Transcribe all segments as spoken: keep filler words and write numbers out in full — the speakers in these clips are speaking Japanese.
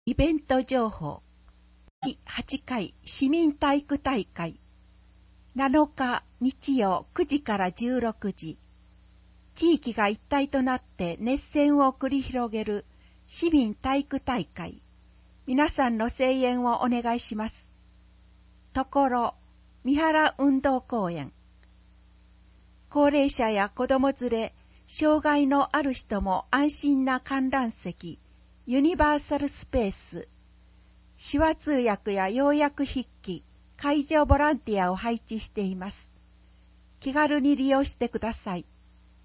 イベント情報。だいはちかい市民体育大会。なのか日曜くじからじゅうろくじ。地域が一体となって熱戦を繰り広げる市民体育大会。皆さんの声援をお願いします。ところ、三原運動公園。高齢者や子供連れ、障害のある人も安心な観覧席、ユニバーサルスペース、手話通訳や要約筆記、会場ボランティアを配置しています。気軽に利用してください。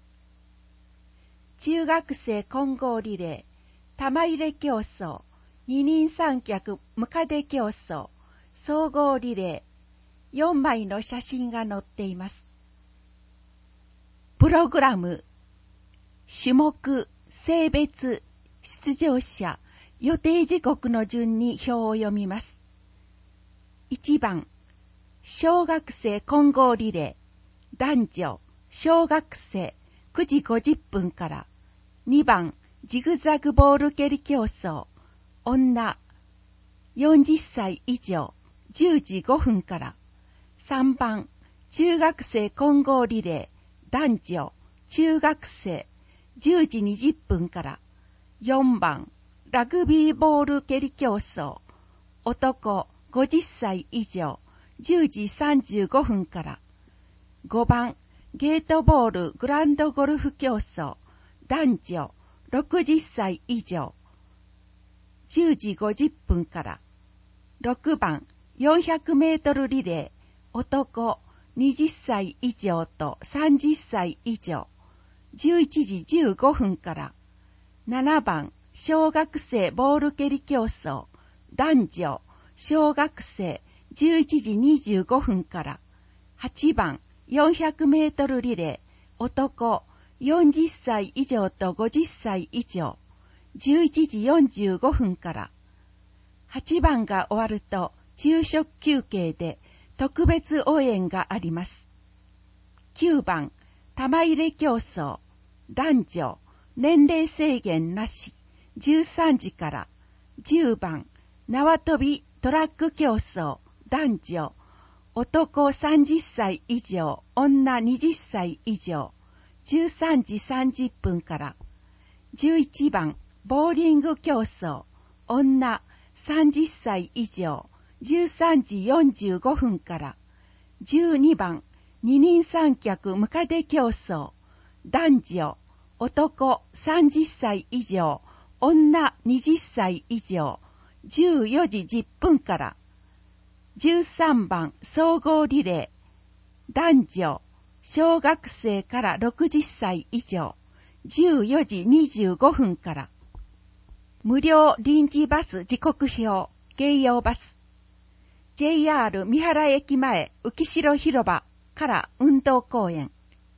中学生混合リレー、玉入れ競争、二人三脚ムカデ競争、総合リレー、よんまいの写真が載っています。プログラム、種目、性別、出場者、予定時刻の順に表を読みます。いちばん、小学生混合リレー、男女、小学生、くじごじゅっぷんから。にばん、ジグザグボール蹴り競争、女、よんじゅっさい以上、じゅうじごふんから。さんばん、中学生混合リレー、男女、中学生、じゅうじにじゅっぷんから。よんばん、ラグビーボール蹴り競争、男ごじゅっさい以上、じゅうじさんじゅうごふんから。ごばん、ゲートボールグランドゴルフ競争、男女ろくじゅっさい以上、じゅうじごじゅっぷんから。ろくばん、よんひゃくメートルリレー、男はたち以上とさんじゅっさい以上、じゅういちじじゅうごふんから。ななばん、小学生ボール蹴り競争、男女、小学生、じゅういちじにじゅうごふんから。はちばん、よんひゃくメートルリレー、男、よんじゅっさい以上とごじゅっさい以上、じゅういちじよんじゅうごふんから。はちばんが終わると、昼食休憩で特別応援があります。きゅうばん、玉入れ競争、男女、年齢制限なし、じゅうさんじから。じゅうばん、縄跳びトラック競争、男女、男さんじゅっさい以上、女はたち以上、じゅうさんじさんじゅっぷんから。じゅういちばん、ボーリング競争、女さんじゅっさい以上、じゅうさんじよんじゅうごふんから。じゅうにばん、二人三脚ムカデ競争、男女、男さんじゅっさい以上、女はたち以上、じゅうよじじゅっぷんから。じゅうさんばん、総合リレー、男女、小学生からろくじゅっさい以上、じゅうよじにじゅうごふんから。無料臨時バス時刻表、京葉バス。ジェイアール 三原駅前浮代広場から運動公園。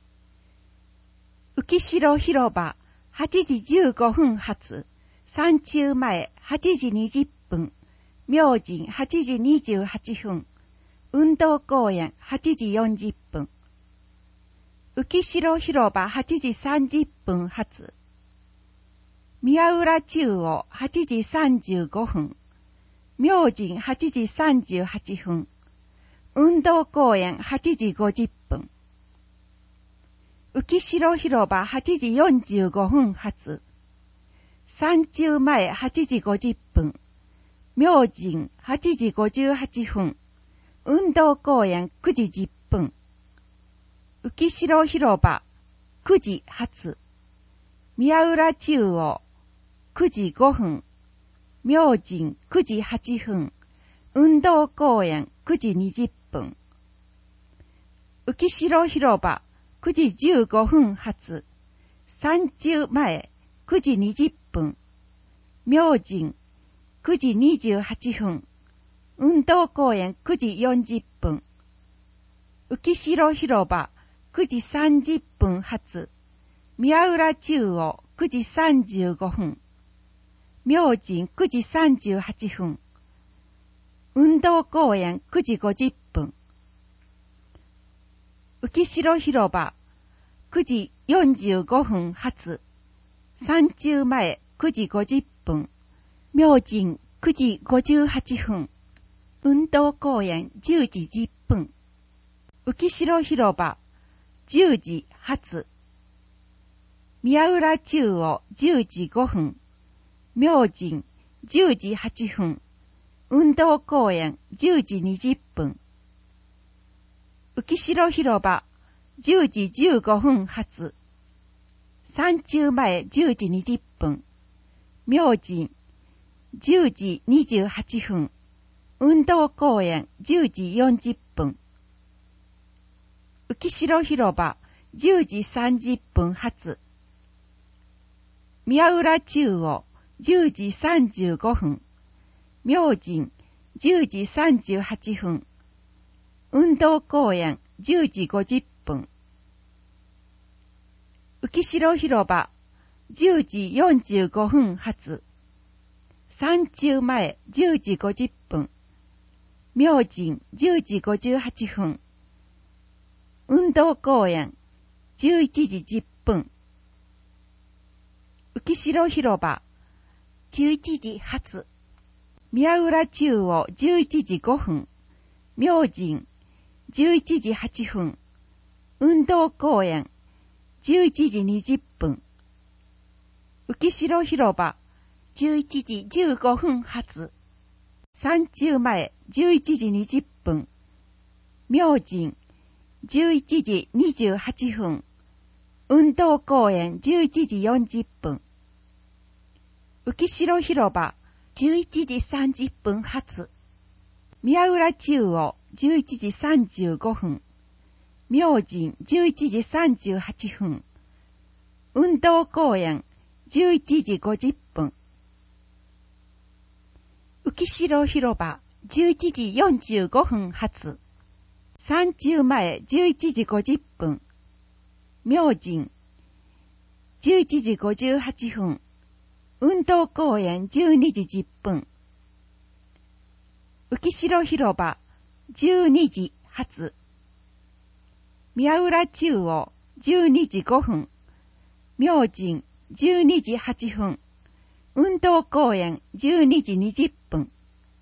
浮代広場はちじじゅうごふん発、山中前はちじにじゅっぷん、明神はちじにじゅうはっぷん、運動公園はちじよんじゅっぷん。浮代広場はちじさんじゅっぷん発、宮浦中央はちじさんじゅうごふん、明神はちじさんじゅうはっぷん、運動公園はちじごじゅっぷん。浮代広場はちじよんじゅうごふん発、山中前はちじごじゅっぷん、明神はちじごじゅうはっぷん、運動公園くじじゅっぷん。浮代広場くじ発、宮浦中央くじごふん、明神くじはっぷん、運動公園くじにじゅっぷん。浮代広場くじじゅうごふん発、山中前くじにじゅっぷん、明神くじにじゅうはっぷん、運動公園くじよんじゅっぷん。浮代広場くじさんじゅっぷん発、宮浦中央くじさんじゅうごふん、明神くじさんじゅうはっぷん、運動公園くじごじゅっぷん。浮代広場くじよんじゅうごふん発、山中前くじごじゅっぷん、明神くじごじゅうはっぷん、運動公園じゅうじじゅっぷん、浮代広場じゅうじ発、宮浦中央じゅうじごふん、明神じゅうじはっぷん、運動公園じゅうじにじゅっぷん、浮代広場じゅうじじゅうごふん発、山中前じゅうじにじゅっぷん、明神じゅうじにじゅうはっぷん、運動公園じゅうじよんじゅっぷん、浮代広場じゅうじさんじゅっぷん発、宮浦中央じゅうじさんじゅうごふん、明神じゅうじさんじゅうはっぷん、運動公園じゅうじごじゅっぷん、浮代広場じゅうじよんじゅうごふん発、山中前じゅうじごじゅっぷん、明神じゅうじごじゅうはっぷん、運動公園じゅういちじじゅっぷん、浮代広場じゅういちじ発、宮浦中央じゅういちじごふん、明神じゅういちじはっぷん、運動公園じゅういちじにじゅっぷん、浮代広場じゅういちじじゅうごふん発、山中前じゅういちじにじゅっぷん、明神じゅういちじにじゅうはっぷん、運動公園じゅういちじよんじゅっぷん、浮代広場じゅういちじさんじゅっぷん発、宮浦中央じゅういちじさんじゅうごふん、明神じゅういちじさんじゅうはっぷん、運動公園じゅういちじごじゅっぷん、浮代広場じゅういちじよんじゅうごふん発、山中前じゅういちじごじゅっぷん、明神じゅういちじごじゅうはっぷん、運動公園じゅうにじじゅっぷん、浮代広場じゅうにじ発、宮浦中央じゅうにじごふん、明神じゅうにじはっぷん、運動公園じゅうにじにじゅっぷん、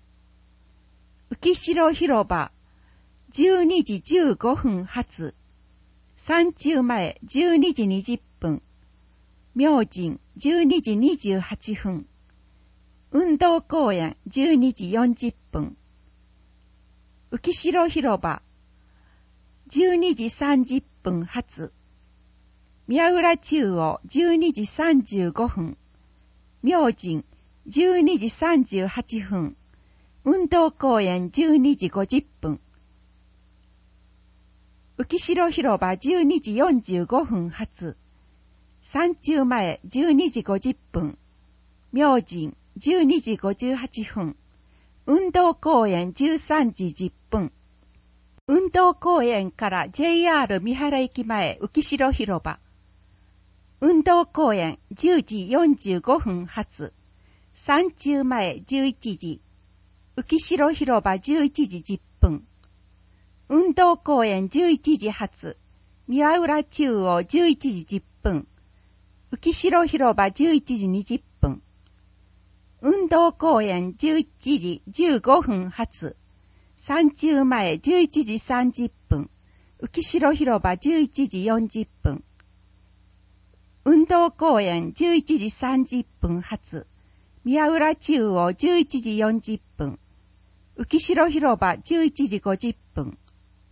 浮代広場じゅうにじじゅうごふん発、山中前じゅうにじにじゅっぷん、明神じゅうにじにじゅうはっぷん、運動公園じゅうにじよんじゅっぷん、浮代広場じゅうにじさんじゅっぷん発、宮浦中央じゅうにじさんじゅうごふん、明神じゅうにじさんじゅうはっぷん、運動公園じゅうにじごじゅっぷん、浮代広場じゅうにじよんじゅうごふん発、山中前じゅうにじごじゅっぷん、明神じゅうにじごじゅうはっぷん、運動公園じゅうさんじじゅっぷん、運動公園から ジェイアール 三原駅前浮代広場、運動公園じゅうじよんじゅうごふん発、山中前じゅういちじ、浮代広場じゅういちじじゅっぷん、運動公園じゅういちじ発、宮浦中央じゅういちじじゅっぷん、浮代広場じゅういちじにじゅっぷん、運動公園じゅういちじじゅうごふん発、山中前じゅういちじさんじゅっぷん、浮代広場じゅういちじよんじゅっぷん、運動公園じゅういちじさんじゅっぷん発、宮浦中央じゅういちじよんじゅっぷん、浮代広場じゅういちじごじゅっぷん、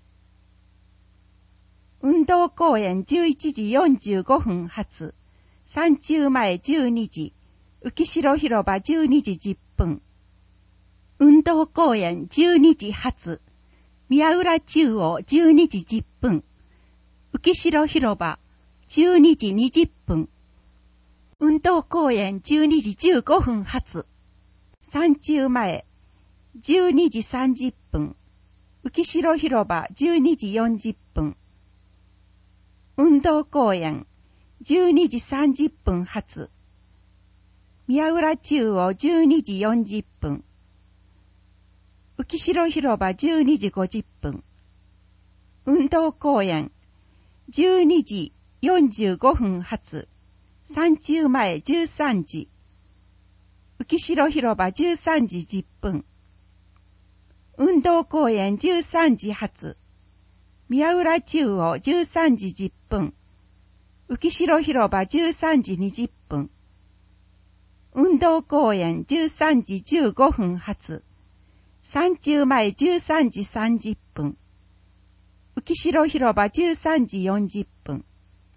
運動公園じゅういちじよんじゅうごふん発、山中前じゅうにじ、浮代広場じゅうにじじゅっぷん、運動公園じゅうにじ発、宮浦中央じゅうにじじゅっぷん、浮代広場じゅうにじにじゅっぷん、運動公園じゅうにじじゅうごふん発、山中前じゅうにじさんじゅっぷん、浮代広場じゅうにじよんじゅっぷん、運動公園じゅうにじさんじゅっぷん発、宮浦中央じゅうにじよんじゅっぷん、浮代広場じゅうにじごじゅっぷん、運動公園じゅうにじよんじゅうごふん発、山中前じゅうさんじ、 浮代広場じゅうさんじじゅっぷん。運動公園じゅうさんじ発。宮浦中央じゅうさんじじゅっぷん。浮代広場じゅうさんじにじゅっぷん。運動公園じゅうさんじじゅうごふん発。山中前じゅうさんじさんじゅっぷん。浮代広場じゅうさんじよんじゅっぷん。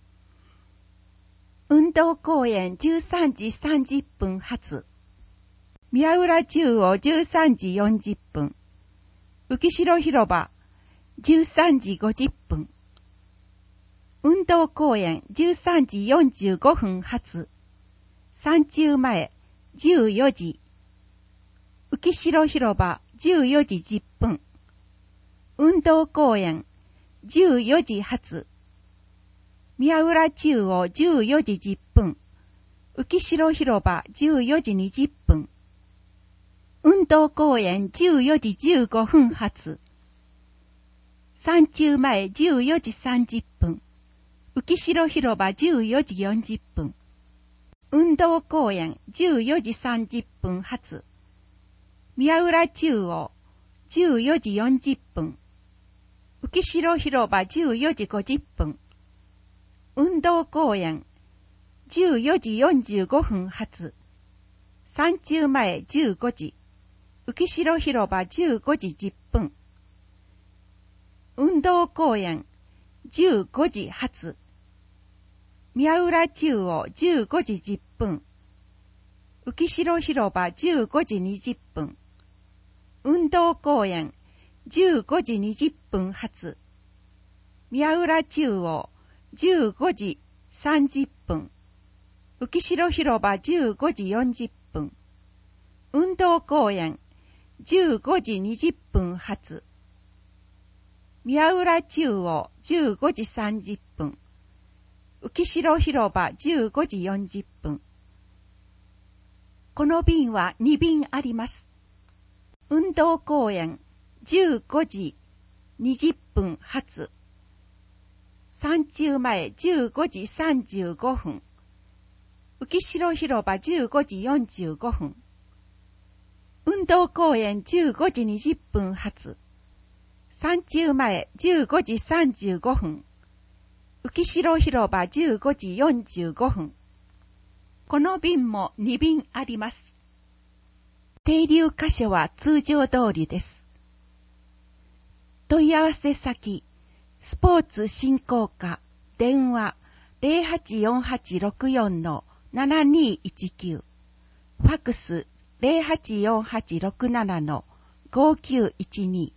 運動公園じゅうさんじさんじゅっぷん発。宮浦中央じゅうさんじよんじゅっぷん。浮代広場じゅうさんじごじゅっぷん。運動公園じゅうさんじよんじゅうごふん発。山中前じゅうよじ。浮代広場じゅうよじじゅっぷん。運動公園じゅうよじ発。宮浦中央じゅうよじじゅっぷん。浮代広場じゅうよじにじゅっぷん。運動公園じゅうよじじゅうごふん発。山中前じゅうよじさんじゅっぷん。浮代広場じゅうよじよんじゅっぷん。運動公園じゅうよじさんじゅっぷん発。宮浦中央じゅうよじよんじゅっぷん。浮代広場じゅうよじごじゅっぷん。運動公園じゅうよじよんじゅうごふん発。山中前じゅうごじ。浮代広場じゅうごじじゅっぷん。運動公園じゅうごじ発。宮浦中央じゅうごじじゅっぷん。浮代広場じゅうごじにじゅっぷん。運動公園じゅうごじにじゅっぷん発。宮浦中央じゅうごじさんじゅっぷん。浮代広場じゅうごじよんじゅっぷん。運動公園じゅうごじにじゅっぷん発。宮浦中央じゅうごじさんじゅっぷん。浮代広場じゅうごじよんじゅっぷん。この便はに便あります。運動公園じゅうごじにじゅっぷん発。山中前じゅうごじさんじゅうごふん。浮代広場じゅうごじよんじゅうごふん。運動公園じゅうごじにじゅっぷん発。山中前じゅうごじさんじゅうごふん。浮代広場じゅうごじよんじゅうごふん。この便もに便あります。停留箇所は通常通りです。問い合わせ先、スポーツ振興課、電話 ゼロはちよんはちろくよんのななにいちきゅう、ファックス ゼロはちよんはちろくななのごきゅういちに。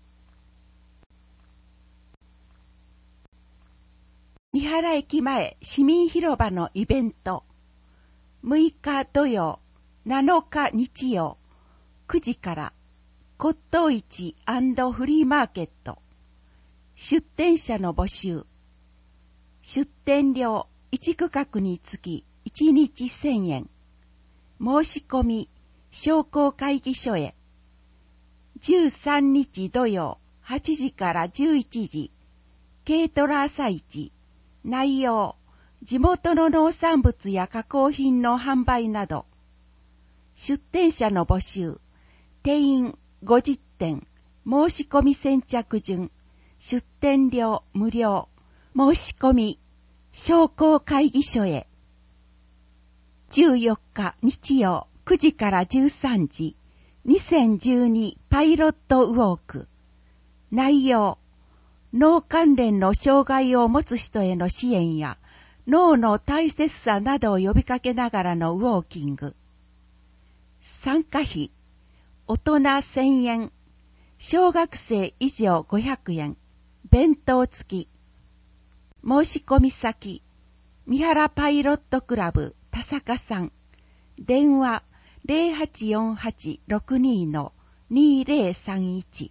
三原駅前市民広場のイベント、むいか土曜、なのか日曜、くじから骨董市&フリーマーケット、出店者の募集、出店料いち区画につきいちにちせんえん、申し込み商工会議所へ、じゅうさんにち土曜はちじからじゅういちじ、軽トラ朝市、内容、地元の農産物や加工品の販売など、出店者の募集、定員ごじってん、申し込み先着順、出店料無料、申し込み、商工会議所へ。じゅうよっか日曜くじからじゅうさんじ、にせんじゅうにパイロットウォーク。内容、脳関連の障害を持つ人への支援や、脳の大切さなどを呼びかけながらのウォーキング。参加費、大人せんえん、小学生以上ごひゃくえん、弁当付き。申し込み先、三原パイロットクラブ田坂さん。電話 ゼロはちよんはちろくにのにゼロさんいち。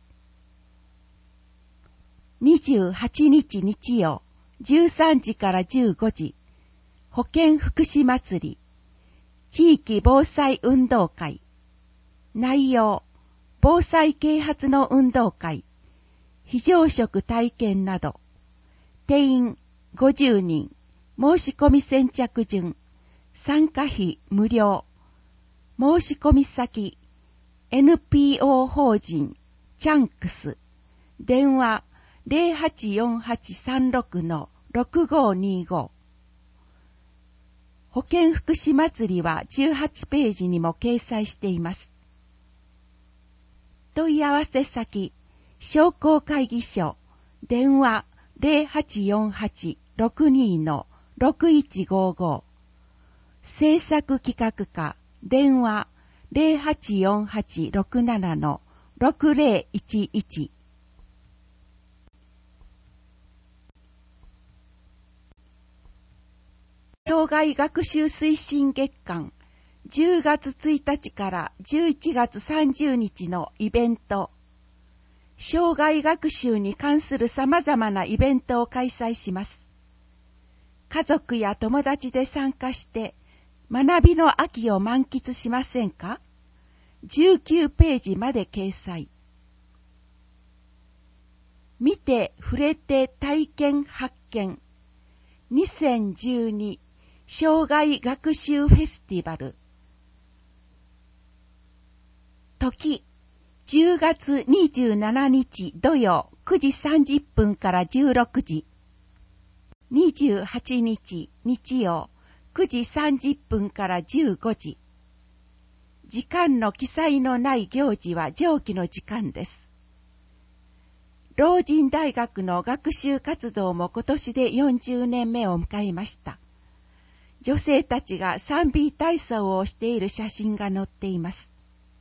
にじゅうはちにち日曜、じゅうさんじからじゅうごじ、保健福祉祭り、地域防災運動会。内容、防災啓発の運動会、非常食体験など。定員ごじゅうにん、申し込み先着順、参加費無料。 申し込み先 エヌピーオー 法人チャンクス、電話 ゼロはちよんはちさんろくのろくごにご。保健福祉祭りはじゅうはちページにも掲載しています。問い合わせ先商工会議所、電話 ゼロはちよんはちろくにのろくいちごご。制作企画課、電話 ゼロはちよんはちろくななのろくゼロいちいち。障害学習推進月間じゅうがつついたちからじゅういちがつさんじゅうにちのイベント。障害学習に関する様々なイベントを開催します。家族や友達で参加して学びの秋を満喫しませんか？じゅうきゅうページまで掲載。見て触れて体験発見にせんじゅうに障害学習フェスティバル。時じゅうがつにじゅうしちにち土曜くじさんじゅっぷんからじゅうろくじ、にじゅうはちにち日曜くじさんじゅっぷんからじゅうごじ。時間の記載のない行事は上記の時間です。老人大学の学習活動も今年でよんじゅうねんめを迎えました。女性たちが賛美体操をしている写真が載っています。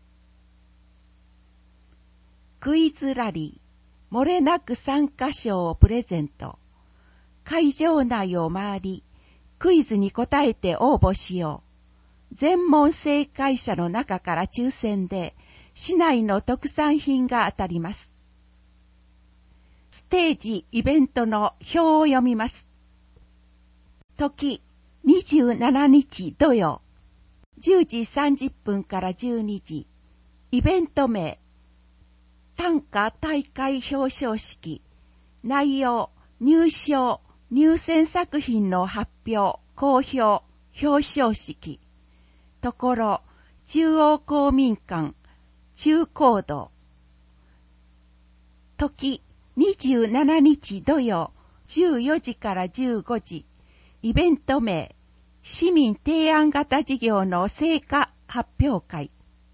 クイズラリー、漏れなく参加賞をプレゼント。会場内を回り、クイズに答えて応募しよう。全問正解者の中から抽選で、市内の特産品が当たります。ステージイベントの表を読みます。時にじゅうしちにち土曜じゅうじさんじゅっぷんからじゅうにじ。イベント名短歌大会表彰式。内容入賞入選作品の発表公表表彰式。ところ中央公民館中高堂。時にじゅうしちにち土曜じゅうよじからじゅうごじ。イベント名市民提案型事業の成果発表会。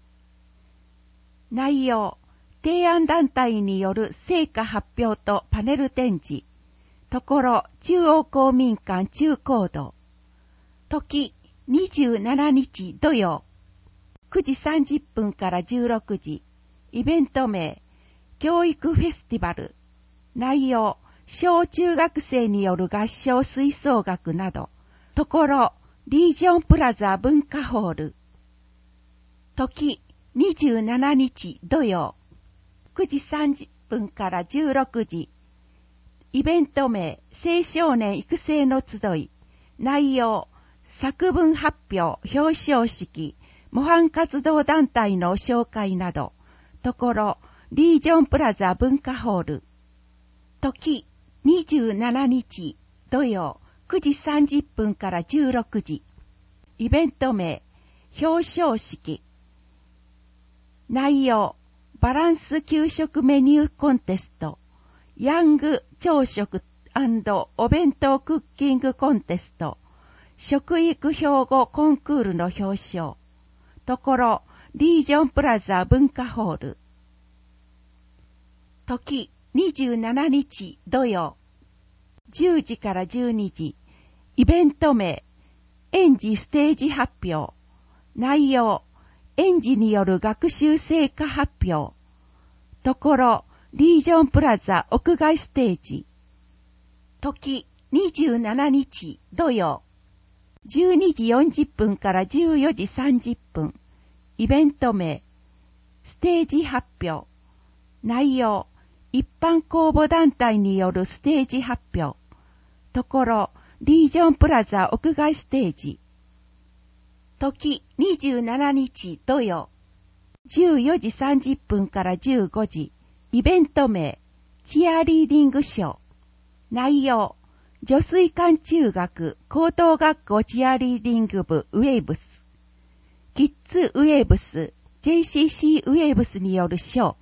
内容提案団体による成果発表とパネル展示。ところ中央公民館中高堂。時にじゅうしちにち土曜くじさんじゅっぷんからじゅうろくじ。イベント名教育フェスティバル。内容小中学生による合唱吹奏楽など。ところリージョンプラザ文化ホール。時にじゅうしちにち土曜くじさんじゅっぷんからじゅうろくじ。イベント名青少年育成の集い。内容作文発表表彰式模範活動団体の紹介など。ところリージョンプラザ文化ホール。時にじゅうしちにち土曜くじさんじゅっぷんからじゅうろくじ。イベント名表彰式。内容バランス給食メニューコンテストヤング朝食&お弁当クッキングコンテスト食育標語コンクールの表彰。ところリージョンプラザ文化ホール。時にじゅうしちにち土曜じゅうじからじゅうにじ。イベント名園児ステージ発表。内容園児による学習成果発表。ところリージョンプラザ屋外ステージ。時にじゅうしちにち土曜じゅうにじよんじゅっぷんからじゅうよじさんじゅっぷん。イベント名ステージ発表。内容一般公募団体によるステージ発表。ところリージョンプラザ屋外ステージ。時にじゅうしちにち土曜じゅうよじさんじゅっぷんからじゅうごじ。イベント名チアリーディングショー。内容女水館中学高等学校チアリーディング部ウェーブス。 キッズウェーブス ジェイシーシー ウェーブスによるショー。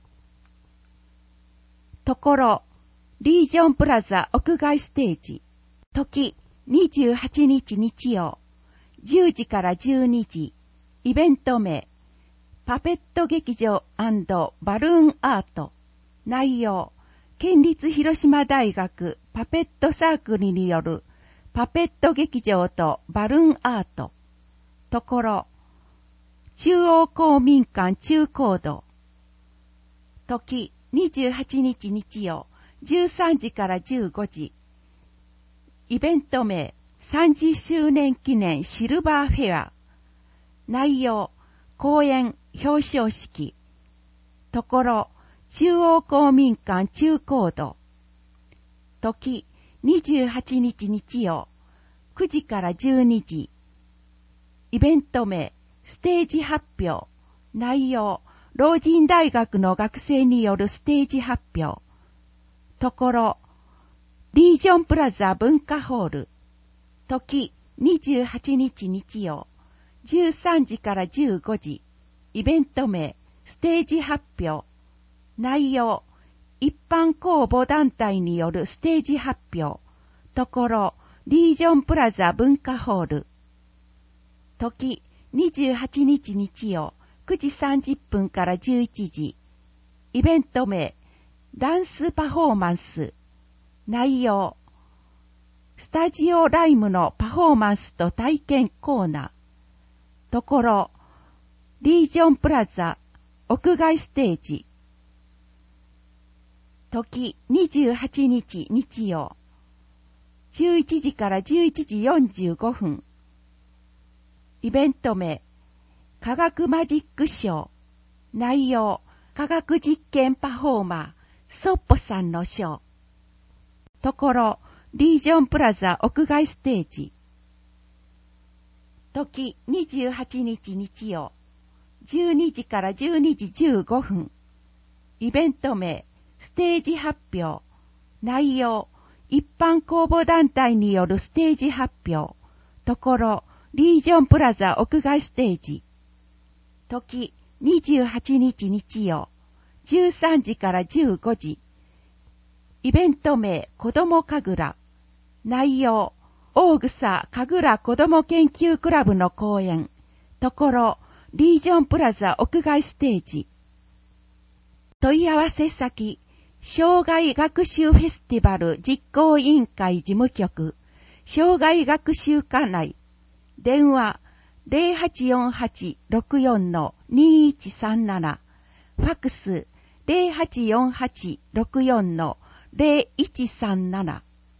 ところリージョンプラザ屋外ステージ。時にじゅうはちにち日曜じゅうじからじゅうにじ。イベント名パペット劇場&バルーンアート。内容県立広島大学パペットサークルによるパペット劇場とバルーンアート。ところ中央公民館中高堂。時にじゅうはちにち日曜じゅうさんじからじゅうごじ。イベント名さんじゅっしゅうねん記念シルバーフェア。内容公演表彰式。ところ中央公民館中高堂。時にじゅうはちにち日曜くじからじゅうにじ。イベント名ステージ発表。内容老人大学の学生によるステージ発表。ところリージョンプラザ文化ホール。時にじゅうはちにち日曜じゅうさんじからじゅうごじ。イベント名ステージ発表。内容一般公募団体によるステージ発表。ところリージョンプラザ文化ホール。時にじゅうはちにち日曜くじさんじゅっぷんからじゅういちじ。イベント名ダンスパフォーマンス。内容スタジオライムのパフォーマンスと体験コーナー。ところリージョンプラザ屋外ステージ。時にじゅうはちにち日曜じゅういちじからじゅういちじよんじゅうごふん。イベント名科学マジックショー。内容科学実験パフォーマーソッポさんのショー。ところリージョンプラザ屋外ステージ。時にじゅうはちにち日曜じゅうにじからじゅうにじじゅうごふん。イベント名ステージ発表。内容一般公募団体によるステージ発表。ところリージョンプラザ屋外ステージ。時にじゅうはちにち日曜じゅうさんじからじゅうごじ。イベント名子ども神楽。内容大草神楽子ども研究クラブの講演。ところリージョンプラザ屋外ステージ。問い合わせ先障害学習フェスティバル実行委員会事務局障害学習課内。電話 ゼロはちよんはちろくよんのにいちさんなな。ファックス ゼロはちよんはちろくよんのゼロいちさんなな。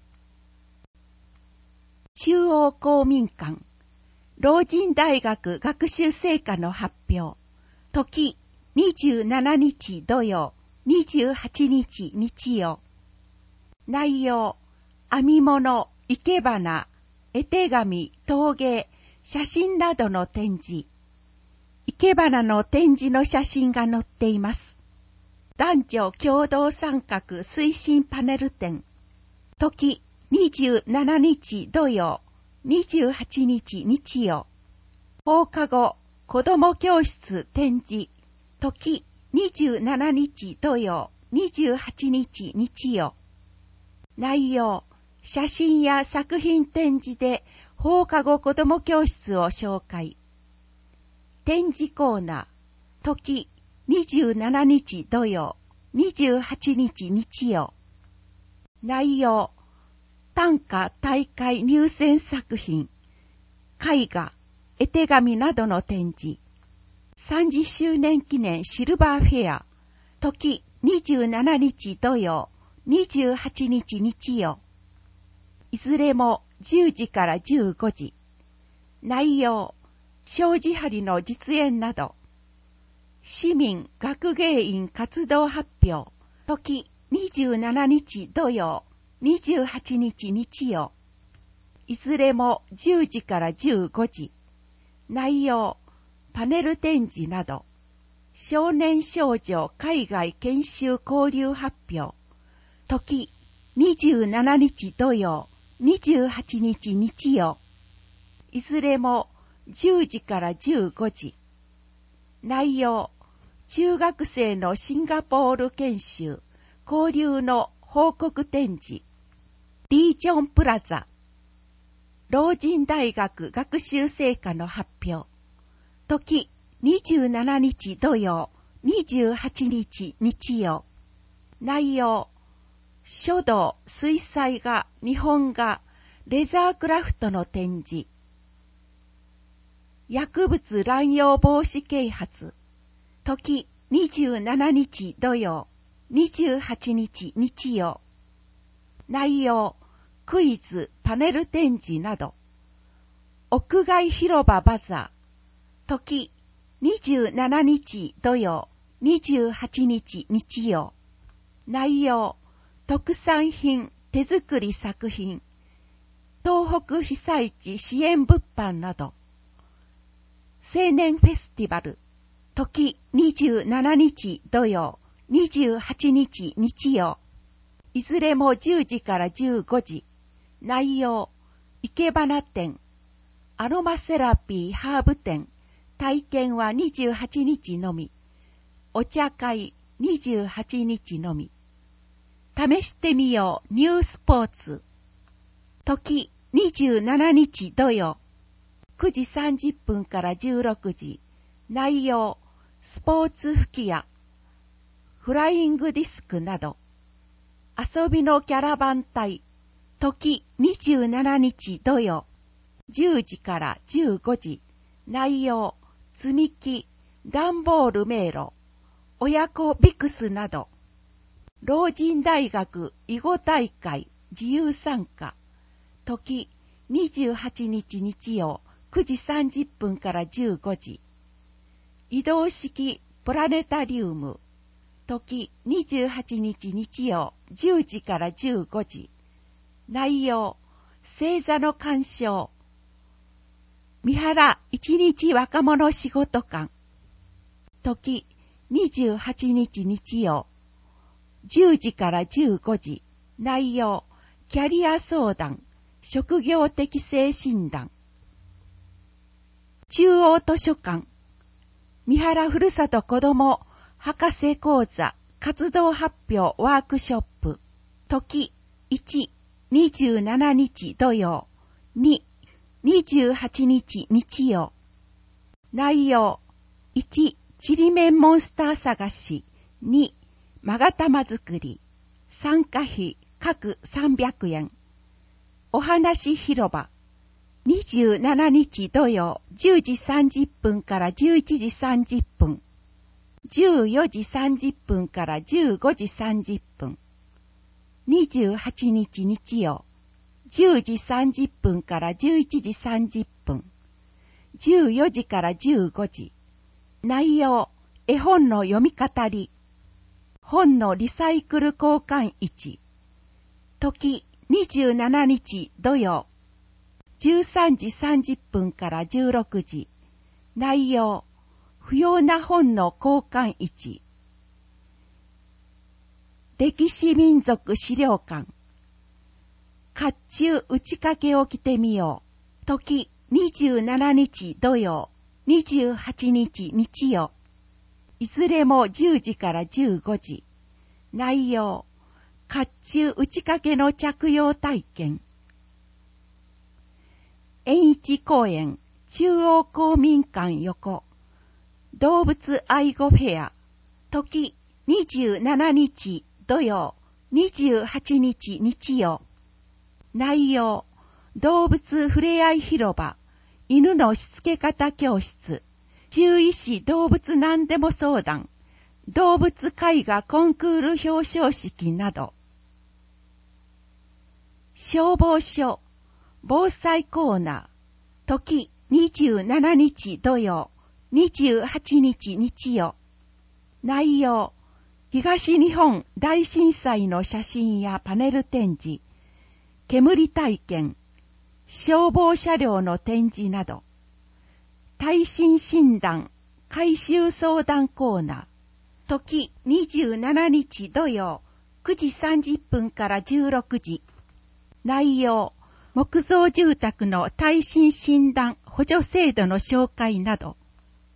中央公民館老人大学学習成果の発表。時にじゅうしちにち土曜にじゅうはちにち日曜。内容編み物、生け花、絵手紙、陶芸、写真などの展示。生け花の展示の写真が載っています。男女共同参画推進パネル展。時にじゅうしちにち土曜にじゅうはちにち日曜。放課後子ども教室展示。時にじゅうしちにち土曜にじゅうはちにち日曜。内容写真や作品展示で放課後子ども教室を紹介。展示コーナー。時にじゅうしちにち土曜にじゅうはちにち日曜。内容短歌大会入選作品、絵画、絵手紙などの展示。さんじゅっしゅうねん記念シルバーフェア。時にじゅうしちにち土曜にじゅうはちにち日曜。いずれもじゅうじからじゅうごじ。内容障子張りの実演など。市民学芸員活動発表。時にじゅうしちにち土曜にじゅうはちにち日曜。いずれもじゅうじからじゅうごじ。内容パネル展示など。少年少女海外研修交流発表。時にじゅうしちにち土曜にじゅうはちにち日曜。いずれもじゅうじからじゅうごじ。 内容、中学生のシンガポール研修、交流の報告展示。リージョンプラザ。老人大学学習成果の発表。時、にじゅうしちにち土曜、にじゅうはちにち日曜。内容、書道、水彩画、日本画、レザークラフトの展示。薬物乱用防止啓発。時、にじゅうしちにち土曜、にじゅうはちにち日曜。内容、クイズ、パネル展示など。屋外広場バザー。時、にじゅうしちにち土曜、にじゅうはちにち日曜。内容、特産品、手作り作品。東北被災地支援物販など。青年フェスティバル。時、にじゅうしちにち土曜、にじゅうはちにち日曜。いずれもじゅうじからじゅうごじ。内容、生け花展。アロマセラピーハーブ展。体験はにじゅうはちにちのみ。お茶会にじゅうはちにちのみ。試してみようニュースポーツ。時、にじゅうしちにち土曜。くじさんじゅっぷんからじゅうろくじ。内容、スポーツ吹き矢、フライングディスクなど。遊びのキャラバン隊。時、にじゅうしちにち土曜。じゅうじからじゅうごじ。内容、積み木、段ボール迷路、親子ビクスなど。老人大学囲碁大会自由参加。時、にじゅうはちにち日曜、くじさんじゅっぷんからじゅうごじ。移動式プラネタリウム。時、にじゅうはちにち日曜、じゅうじからじゅうごじ。内容、星座の鑑賞。三原一日若者仕事館。時、にじゅうはちにち日曜、じゅうじからじゅうごじ。内容、キャリア相談、職業適性診断。中央図書館。三原ふるさと子ども博士講座活動発表ワークショップ。時、いち、にじゅうしちにち土曜、に、にじゅうはちにち日曜。内容、いち、ちりめんモンスター探し、に、まが玉作り。参加費各さんびゃくえん。お話広場。にじゅうしちにち土曜、じゅうじさんじゅっぷんからじゅういちじさんじゅっぷん。じゅうよじさんじゅっぷんからじゅうごじさんじゅっぷん。にじゅうはちにち日曜、じゅうじさんじゅっぷんからじゅういちじさんじゅっぷん。じゅうよじからじゅうごじ。内容、絵本の読み語り。本のリサイクル交換市。時、にじゅうしちにち土曜。じゅうさんじさんじゅっぷんからじゅうろくじ。内容、不要な本の交換市。歴史民族資料館。甲冑打ち掛けを着てみよう。時、にじゅうしちにち土曜、にじゅうはちにち日曜。いずれもじゅうじからじゅうごじ。内容、甲冑打ち掛けの着用体験。円一公園中央公民館横。動物愛護フェア。時、にじゅうしちにち土曜、にじゅうはちにち日曜。内容、動物ふれあい広場、犬のしつけ方教室、獣医師動物何でも相談、動物絵画コンクール表彰式など。消防署、防災コーナー。時、にじゅうしちにち土曜、にじゅうはちにち日曜。内容、東日本大震災の写真やパネル展示、煙体験、消防車両の展示など。耐震診断、改修相談コーナー。時、にじゅうしちにち土曜、くじさんじゅっぷんからじゅうろくじ。内容、木造住宅の耐震診断補助制度の紹介など。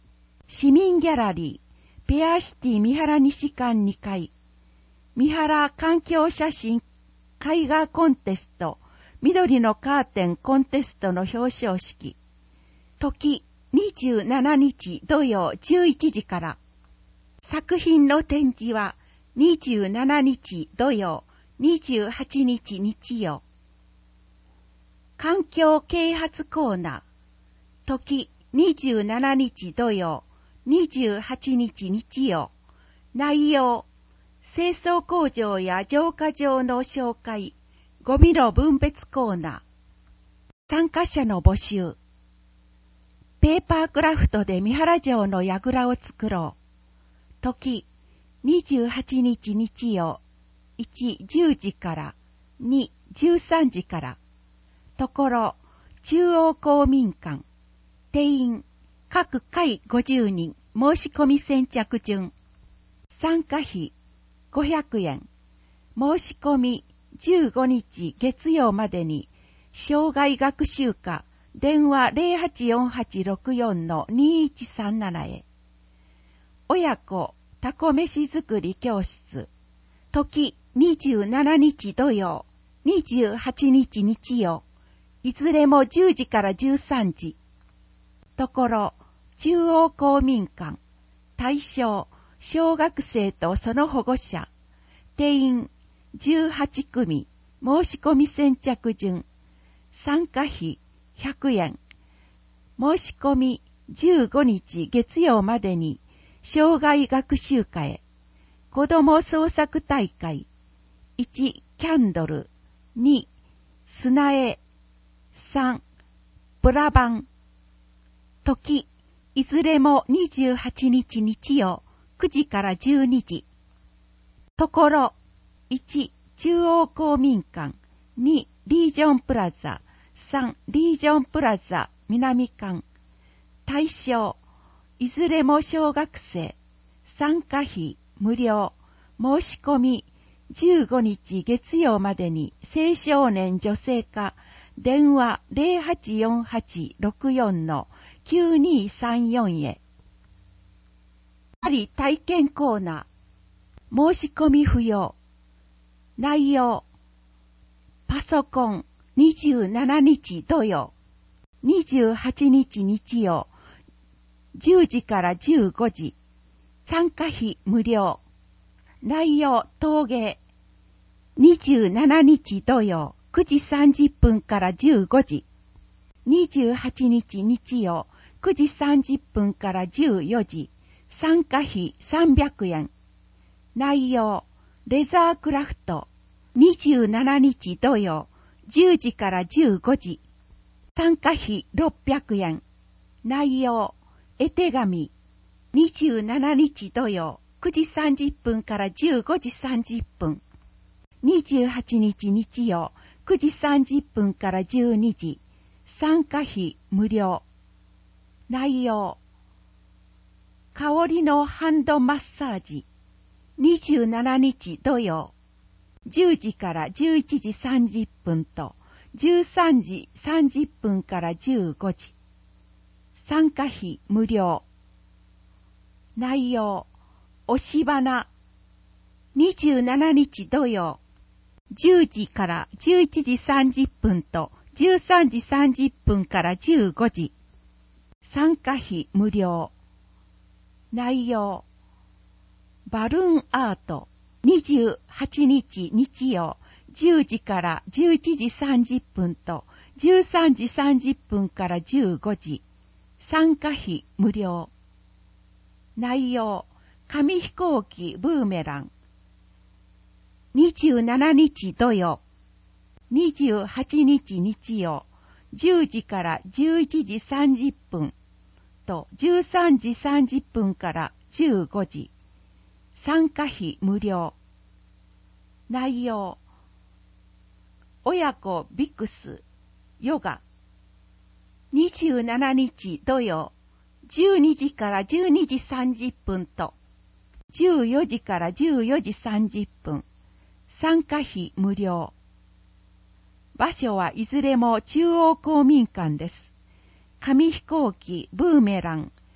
市民ギャラリー、ペアシティ三原西館にかい、三原環境写真絵画コンテスト、緑のカーテンコンテストの表彰式。時にじゅうしちにち土曜じゅういちじから。作品の展示はにじゅうしちにち土曜、にじゅうはちにち日曜。環境啓発コーナー。時にじゅうしちにち土曜、にじゅうはちにち日曜。内容、清掃工場や浄化場の紹介、ゴミの分別コーナー。参加者の募集。ペーパークラフトで三原城の櫓を作ろう。時、にじゅうはちにち日曜、いち、じゅうじから、に、じゅうさんじから。ところ、中央公民館。定員、各回ごじゅうにん、申し込み先着順。参加費、ごひゃくえん。申し込み、じゅうごにち月曜までに、生涯学習課、電話 ゼロはちよんはちろくよんのにいちさんなな へ。親子タコ飯作り教室。時にじゅうしちにち土曜、にじゅうはちにち日曜。いずれもじゅうじからじゅうさんじ。ところ、中央公民館。対象、小学生とその保護者。定員じゅうはちくみ。申し込み先着順。参加費ひゃくえん。申し込みじゅうごにち月曜までに生涯学習課へ。子ども創作大会。いち、キャンドル。に、砂絵。さん、ブラバン。時、いずれもにじゅうはちにち日曜、くじからじゅうにじ。ところ、いち、中央公民館。に、リージョンプラザ。さん、リージョンプラザ、南館。対象、いずれも小学生。参加費、無料。申し込み、じゅうごにち月曜までに青少年女性課、電話 ゼロはちよんはちろくよんのきゅうにさんよん へ。あり体験コーナー。申し込み不要。内容。パソコンにじゅうしちにち土曜、にじゅうはちにち日曜、じゅうじからじゅうごじ。参加費無料。内容陶芸。にじゅうしちにち土曜、くじさんじゅっぷんからじゅうごじ。にじゅうはちにち日曜、くじさんじゅっぷんからじゅうよじ。参加費さんびゃくえん。内容、レザークラフト。にじゅうしちにち土曜、じゅうじからじゅうごじ。参加費ろっぴゃくえん。内容、絵手紙。にじゅうしちにち土曜、くじさんじゅっぷんからじゅうごじさんじゅっぷん。にじゅうはちにち日曜、くじさんじゅっぷんからじゅうにじ。参加費無料。内容、香りのハンドマッサージ。にじゅうしちにち土曜、じゅうじからじゅういちじさんじゅっぷんとじゅうさんじさんじゅっぷんからじゅうごじ。参加費無料。内容、押し花。にじゅうしちにち土曜、じゅうじからじゅういちじさんじゅっぷんとじゅうさんじさんじゅっぷんからじゅうごじ。参加費無料。内容、バルーンアート。にじゅうはちにち日曜、じゅうじからじゅういちじさんじゅっぷんとじゅうさんじさんじゅっぷんからじゅうごじ。参加費無料。内容、紙飛行機ブーメラン。にじゅうしちにち土曜、にじゅうはちにち日曜、じゅうじからじゅういちじさんじゅっぷんとじゅうさんじさんじゅっぷんからじゅうごじ。参加費無料。内容、親子ビクス、ヨガ。にじゅうしちにち土曜、じゅうにじからじゅうにじさんじゅっぷんとじゅうよじからじゅうよじさんじゅっぷん。参加費無料。場所はいずれも中央公民館です。紙飛行機ブーメラン、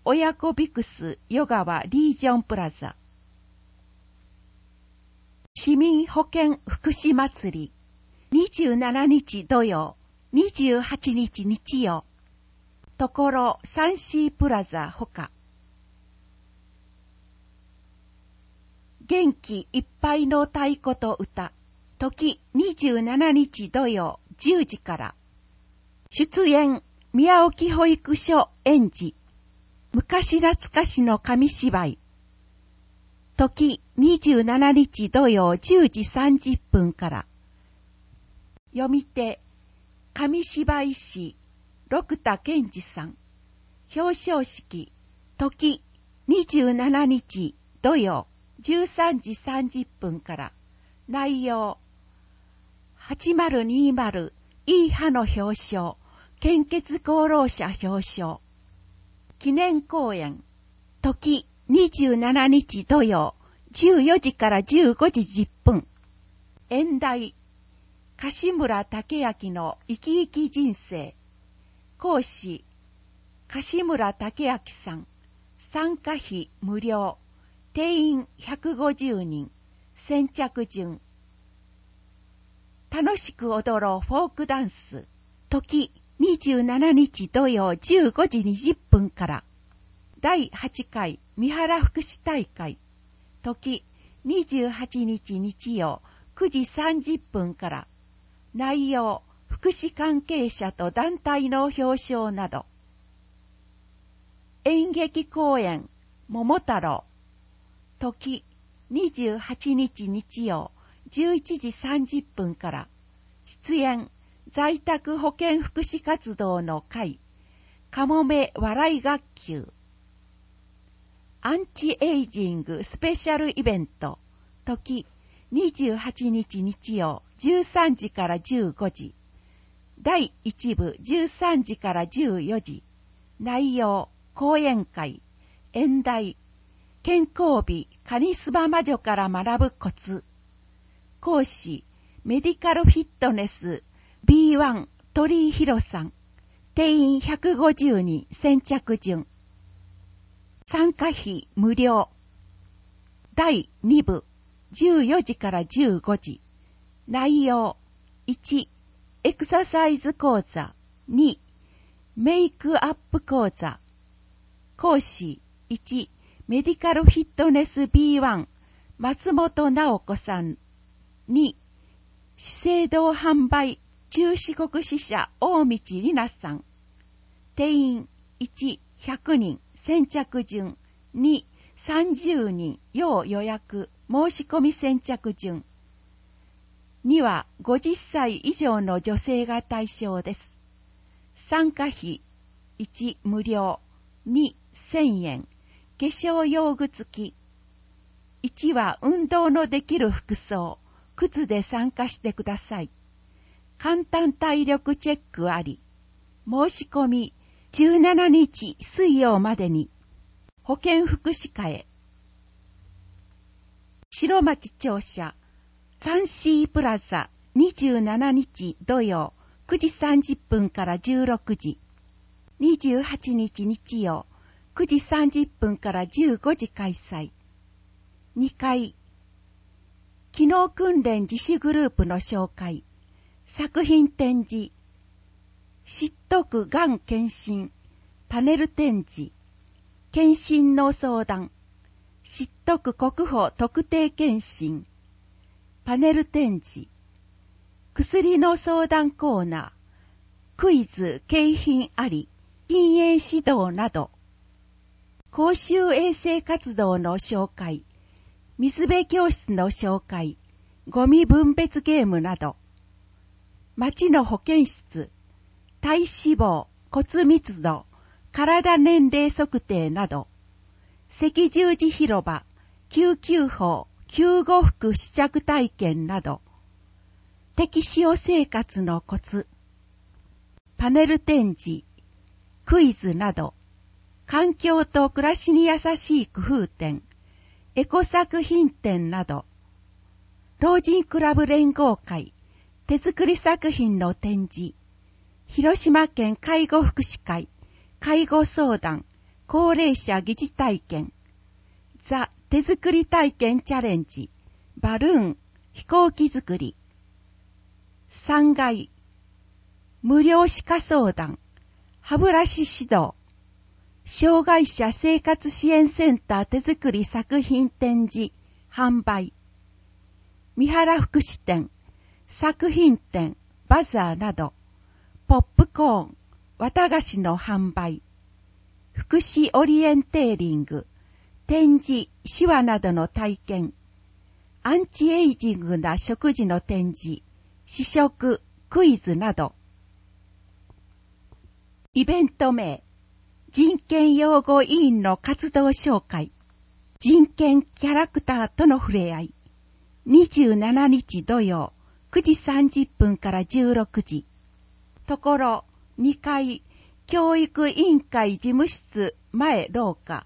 親子ビクス余川リージョンプラザ。市民保健福祉祭りにじゅうしちにち土曜、にじゅうはちにち日曜。ところサンシープラザほか。元気いっぱいの太鼓と歌。時にじゅうしちにち土曜じゅうじから。出演宮沖保育所園児。昔懐かしの紙芝居。時にじゅうしちにち土曜じゅうじさんじゅっぷんから。読み手紙芝居師六田健二さん。表彰式時にじゅうしちにち土曜じゅうさんじさんじゅっぷんから。内容はちまるにまるいい歯の表彰、献血功労者表彰。記念講演時にじゅうしちにち土曜じゅうよじからじゅうごじじゅっぷん。演題樫村武明の生き生き人生。講師樫村武明さん。参加費無料。定員ひゃくごじゅうにん。先着順。楽しく踊ろうフォークダンス。時にじゅうしちにち土曜じゅうごじにじゅっぷんから。だいはちかい三原福祉大会。時にじゅうはちにち日曜くじさんじゅっぷんから。内容福祉関係者と団体の表彰など。演劇公演桃太郎。時にじゅうはちにち日曜じゅういちじさんじゅっぷんから。出演在宅保健福祉活動の会。かもめ笑い学級。アンチエイジングスペシャルイベント。時にじゅうはちにち日曜じゅうさんじからじゅうごじ。だいいちぶじゅうさんじからじゅうよじ。内容講演会。演題健康美カニスバ魔女から学ぶコツ。講師メディカルフィットネス ビーワン 鳥居弘さん。定員ひゃくごじゅうにん。先着順。参加費無料。だいにぶじゅうよじからじゅうごじ。内容いちエクササイズ講座。にメイクアップ講座。講師いちメディカルフィットネス ビーワン 松本直子さん。に資生堂販売中四国支社大道里奈さん。定員いち、ひゃくにん。先着順。に、さんじゅうにん。要予約。申し込み先着順。にはごじゅっさい以上の女性が対象です。参加費いち無料。にせんえん。化粧用具付き。いちは運動のできる服装。靴で参加してください。簡単体力チェックあり。申し込みじゅうしちにち水曜までに。保健福祉課へ。白町庁舎サンシープラザにじゅうしちにち土曜くじさんじゅっぷんからじゅうろくじ。にじゅうはちにち日曜くじさんじゅっぷんからじゅうごじ開催。にかい機能訓練自主グループの紹介。作品展示。知っとくがん検診。パネル展示。検診の相談。知っとく国保特定検診。パネル展示。薬の相談コーナー。クイズ景品あり。禁煙指導など。公衆衛生活動の紹介。水辺教室の紹介、ゴミ分別ゲームなど、町の保健室、体脂肪、骨密度、体年齢測定など、赤十字広場、救急法、救護服試着体験など、適塩生活のコツ、パネル展示、クイズなど、環境と暮らしに優しい工夫展、エコ作品展など、老人クラブ連合会、手作り作品の展示、広島県介護福祉会、介護相談、 高齢者疑似体験、ザ・手作り体験チャレンジ、バルーン、飛行機作り。さんがい、無料歯科相談、歯ブラシ指導、障害者生活支援センター手作り作品展示、販売。三原福祉展、作品展、バザーなど、ポップコーン、綿菓子の販売。福祉オリエンテーリング、展示、手話などの体験。アンチエイジングな食事の展示、試食、クイズなど。イベント名、人権擁護委員の活動紹介、人権キャラクターとの触れ合い。にじゅうしちにち土曜、くじさんじゅっぷんからじゅうろくじ。ところにかい、教育委員会事務室前廊下。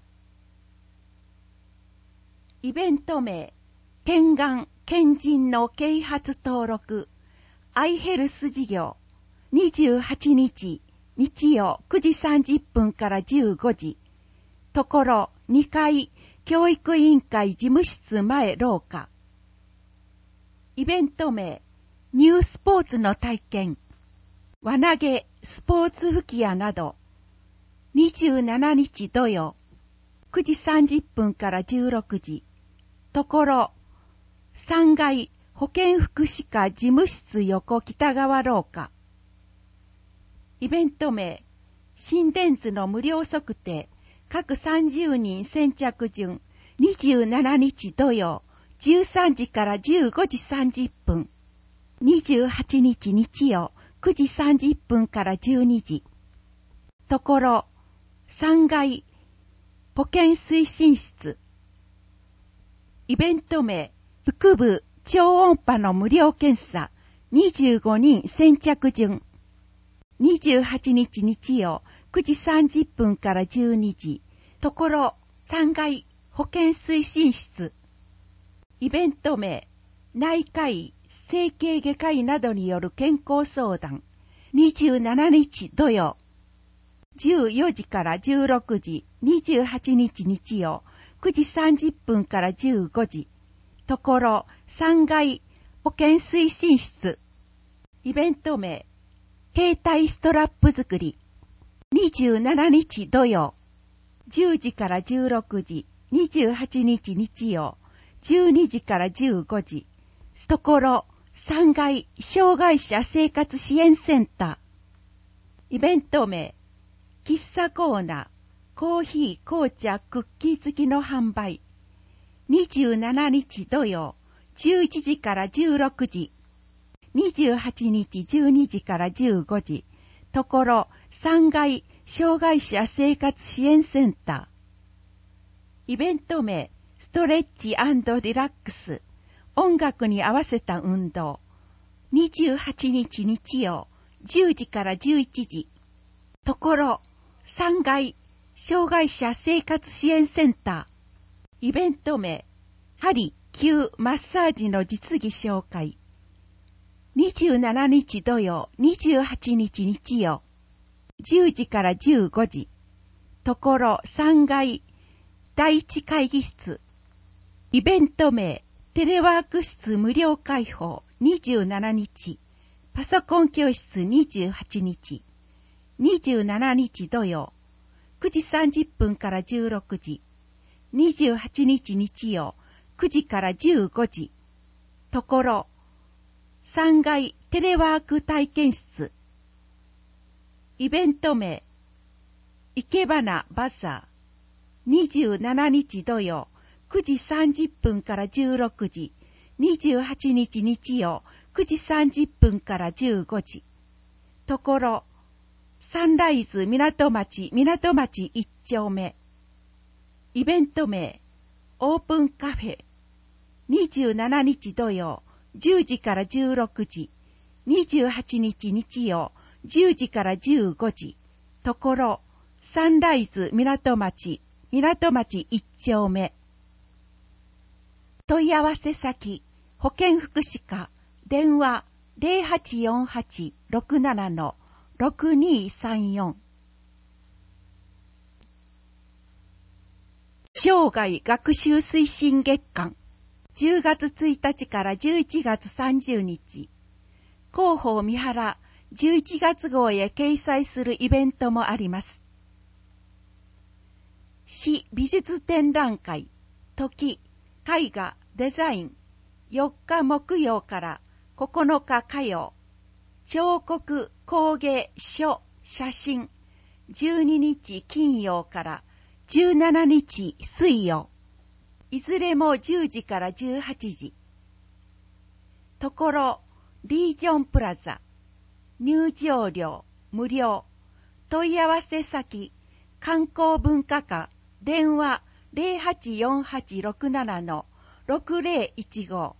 イベント名、健眼・健人の啓発登録、アイヘルス事業、にじゅうはちにち、日曜くじさんじゅっぷんからじゅうごじ。ところにかい、教育委員会事務室前廊下。イベント名、ニュースポーツの体験、輪投げ、スポーツ吹き矢など、にじゅうしちにち土曜、くじさんじゅっぷんからじゅうろくじ。ところさんがい、保健福祉課事務室横北側廊下。イベント名、心電図の無料測定、各さんじゅうにん先着順、にじゅうしちにち土曜、じゅうさんじからじゅうごじさんじゅっぷん。にじゅうはちにち日曜、くじさんじゅっぷんからじゅうにじ。ところさんがい、保健推進室。イベント名、腹部超音波の無料検査、にじゅうごにん先着順。にじゅうはちにち日曜、くじさんじゅっぷんからじゅうにじ。ところさんがい、保健推進室。イベント名、内科医、整形外科医などによる健康相談、にじゅうしちにち土曜、じゅうよじからじゅうろくじ、にじゅうはちにち日曜、くじさんじゅっぷんからじゅうごじ。ところさんがい、保健推進室。イベント名、携帯ストラップ作り、にじゅうしちにち土曜、じゅうじからじゅうろくじ、にじゅうはちにち日曜、じゅうにじからじゅうごじ。ところさんがい、障害者生活支援センター。イベント名、喫茶コーナー、コーヒー、紅茶、クッキー付きの販売。にじゅうしちにち土曜、じゅういちじからじゅうろくじ。にじゅうはちにちじゅうにじからじゅうごじ。ところさんがい、障害者生活支援センター。イベント名、ストレッチ&リラックス、音楽に合わせた運動。にじゅうはちにち日曜、じゅうじからじゅういちじ。ところさんがい、障害者生活支援センター。イベント名、鍼・灸・マッサージの実技紹介。にじゅうしちにち土曜、にじゅうはちにち日曜、じゅうじからじゅうごじ。ところさんがい、第一会議室。イベント名、テレワーク室無料開放にじゅうしちにち。パソコン教室にじゅうはちにち。にじゅうしちにち土曜、くじさんじゅっぷんからじゅうろくじ。にじゅうはちにち日曜、くじからじゅうごじ。ところさんがい、テレワーク体験室。イベント名、いけばなバザー。にじゅうしちにち土曜、くじさんじゅっぷんからじゅうろくじ。にじゅうはちにち日曜、くじさんじゅっぷんからじゅうごじ。ところサンライズ港町港町いっちょうめ。イベント名、オープンカフェ。にじゅうしちにち土曜、じゅうじからじゅうろくじ。にじゅうはちにち日曜、じゅうじからじゅうごじ。ところサンライズ港町港町いっちょうめ。問い合わせ先、保健福祉課、電話 ゼロはちよんはち ろくなな ろくにーさんよん。 生涯学習推進月間じゅうがつついたちからじゅういちがつさんじゅうにち、広報三原じゅういちがつ号へ掲載するイベントもあります。市美術展覧会、時、絵画、デザイン、よっか木曜からここのか火曜、彫刻、工芸、書、写真、じゅうににち金曜からじゅうしちにち水曜、いずれもじゅうじからじゅうはちじ。ところ、リージョンプラザ、入場料無料、問い合わせ先、観光文化課、電話 ゼロはちよんはちろくななのろくゼロいちご。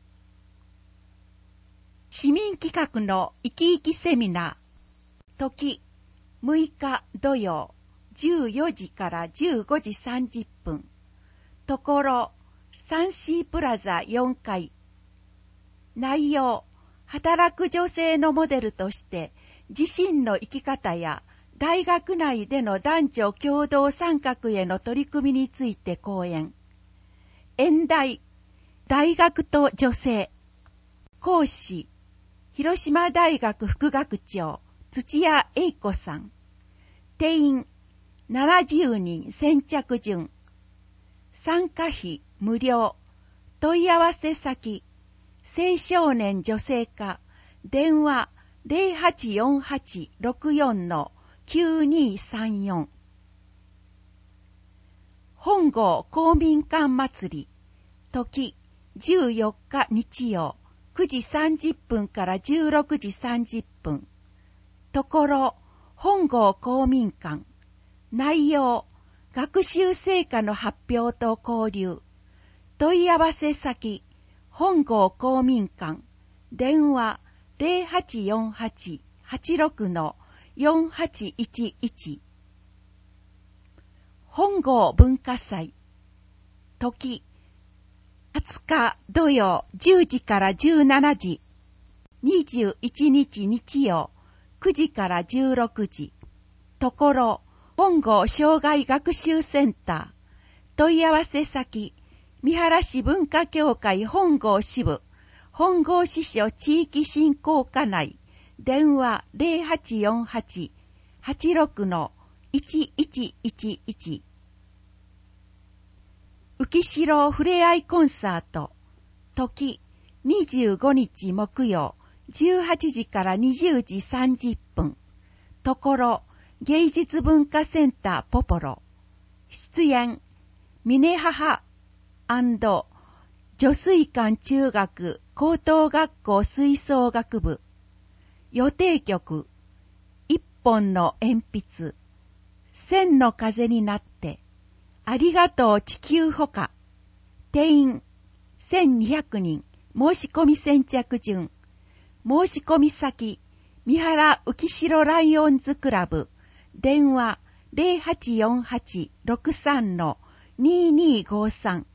市民企画の生き生きセミナー、時むいか土曜じゅうよじからじゅうごじさんじゅっぷん、ところサンシープラザよんかい。内容、働く女性のモデルとして自身の生き方や大学内での男女共同参画への取り組みについて講演。演題、大学と女性。講師、広島大学副学長土屋栄子さん。定員ななじゅうにん先着順。参加費無料。問い合わせ先、青少年女性課、電話 ゼロはちよんはちろくよんのきゅうにさんよん。本郷公民館祭り、時じゅうよっか日曜くじさんじゅっぷんからじゅうろくじさんじゅっぷん。ところ、本郷公民館。内容、学習成果の発表と交流。問い合わせ先、本郷公民館。電話 ゼロはちよんはちはちろくのよんはちいちいち。本郷文化祭。時はつか土曜じゅうじからじゅうしちじ。にじゅういちにち日曜くじからじゅうろくじ。ところ、本郷障害学習センター。問い合わせ先、三原市文化協会本郷支部、本郷支所地域振興課内、電話 ゼロはちよんはちはちろくのいちいちいちいち。浮城ふれあいコンサート、時にじゅうごにち木曜じゅうはちじからにじゅうじさんじゅっぷん。ところ、芸術文化センターポポロ。出演、峰母女水館中学高等学校吹奏楽部。予定曲、一本の鉛筆。千の風になって。ありがとう地球ほか。定員せんにひゃくにん。申し込み先着順。申し込み先、三原浮城ライオンズクラブ。電話 ゼロはちよんはちろくさんのにーにーごさん。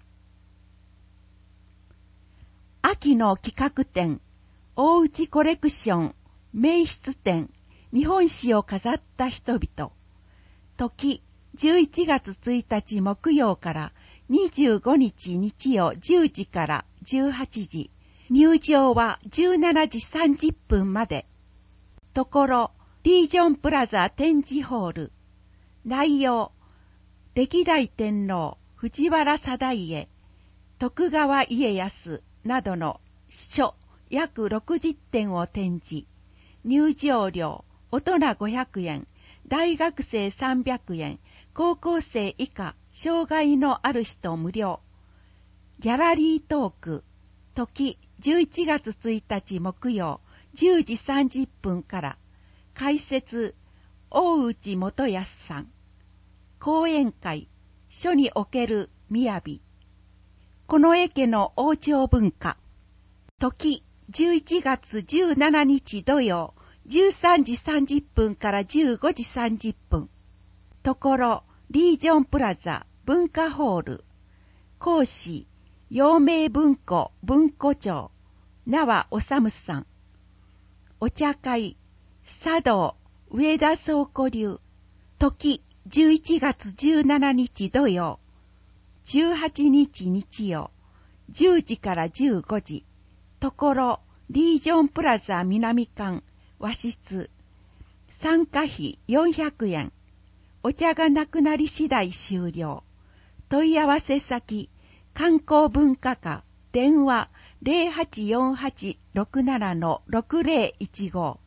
秋の企画展、大内コレクション、名筆展、日本史を飾った人々。時、じゅういちがつついたち木曜からにじゅうごにち日曜じゅうじからじゅうはちじ。入場はじゅうしちじさんじゅっぷんまで。ところ、リージョンプラザ展示ホール。内容、歴代天皇、藤原定家、徳川家康などの書約ろくじゅってんを展示。入場料、大人ごひゃくえん、大学生さんびゃくえん、高校生以下、障害のある人無料。ギャラリートーク、時じゅういちがつついたち木曜じゅうじさんじゅっぷんから。解説、大内元康さん。講演会、書における雅。近衛家の王朝文化。時、じゅういちがつじゅうしちにち土曜、じゅうさんじさんじゅっぷんからじゅうごじさんじゅっぷん。ところ、リージョンプラザ文化ホール。講師、陽明文庫文庫長、縄治さん。お茶会、茶道、上田倉庫流。時、じゅういちがつじゅうしちにち土曜、 じゅうはちにち日曜、じゅうじからじゅうごじ、ところ、リージョンプラザ南館、和室。参加費よんひゃくえん。お茶がなくなり次第終了。問い合わせ先、観光文化課、電話 ゼロはちよんはちろくななのろくゼロいちご。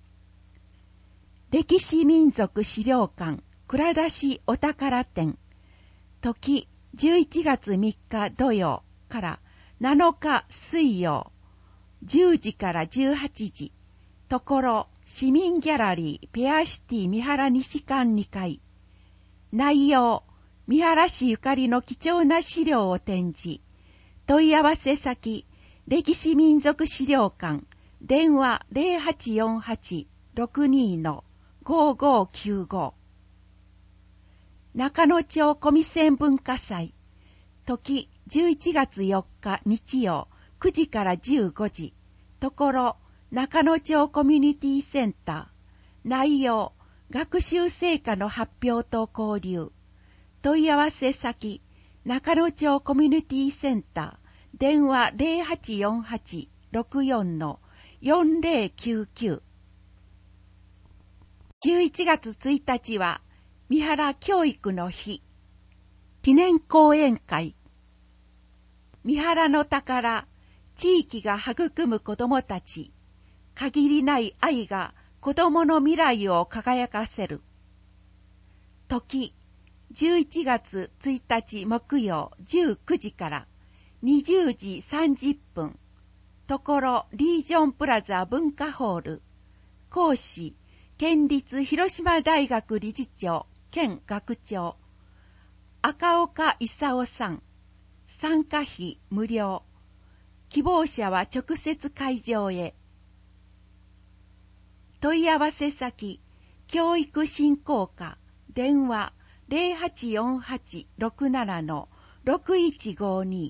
歴史民族資料館、蔵出しお宝展。時、じゅういちがつみっか土曜からなのか水曜。じゅうじからじゅうはちじ。ところ、市民ギャラリーペアシティ三原西館にかい。内容、三原市ゆかりの貴重な資料を展示。問い合わせ先、歴史民族資料館、電話 ゼロはちよんはちろくにのごごきゅうご。中野町小見線文化祭。時、じゅういちがつよっか日曜、くじからじゅうごじ。ところ、中野町コミュニティセンター。内容、学習成果の発表と交流。問い合わせ先、中野町コミュニティセンター。電話 ゼロはちよんはちろくよんのよんゼロきゅうきゅう。じゅういちがつついたちは、三原教育の日。記念講演会。三原の宝、地域が育む子どもたち。限りない愛が子どもの未来を輝かせる。時、じゅういちがつついたち木曜じゅうくじからにじゅうじさんじゅっぷん。ところリージョンプラザ文化ホール。講師、県立広島大学理事長兼学長。赤岡勲さん。参加費無料。希望者は直接会場へ。問い合わせ先、教育振興課、電話 ゼロはちよんはちろくななのろくいちごに。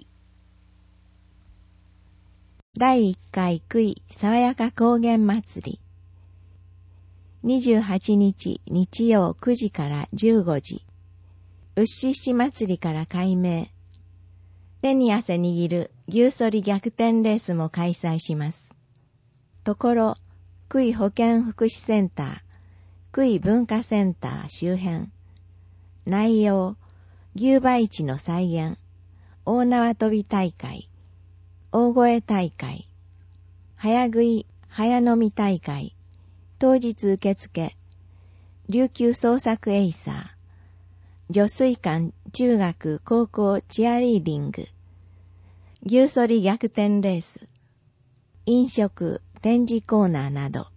だいいっかい杭爽やか高原祭り。にじゅうはちにち日曜くじからじゅうごじ。うっしっし祭りから改名。手に汗握る牛反り逆転レースも開催します。ところ、杭保健福祉センター、杭文化センター周辺。内容、牛馬市の再現、大縄跳び大会、大声大会、早食い早飲み大会、当日受付、琉球創作エイサー、女水館中学高校チアリーディング、牛反り逆転レース、飲食展示コーナーなど。